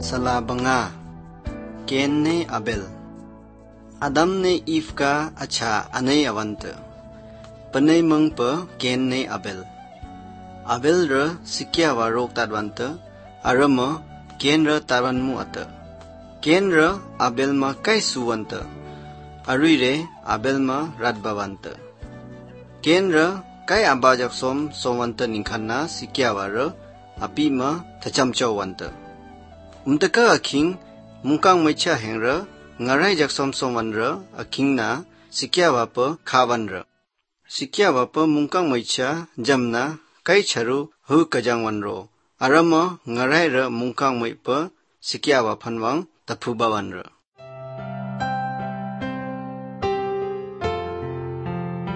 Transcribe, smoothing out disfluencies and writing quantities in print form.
Salabanga Ken ne Abel Adam ne Eve ka acha anei awant Panay mang pa Ken ne Abel Abel ra sikya wa rok tadwant Arama Ken ra tarwan mu at Ken ra Abel ma kai suwant Arui re Abel ma radbawant Ken ra kai abajak somwant ningkhanna sikya wa ra api ma thachamchawant Umtaka aking mungkang maicha hengra ngarai jak somwan ra aking na sikya wa pa khawan ra sikya wa pa mungkang maicha jamna kai charu hu kajangwan ro arama ngarai ra mungkang mai pa sikya wa phanwang taphubawan ra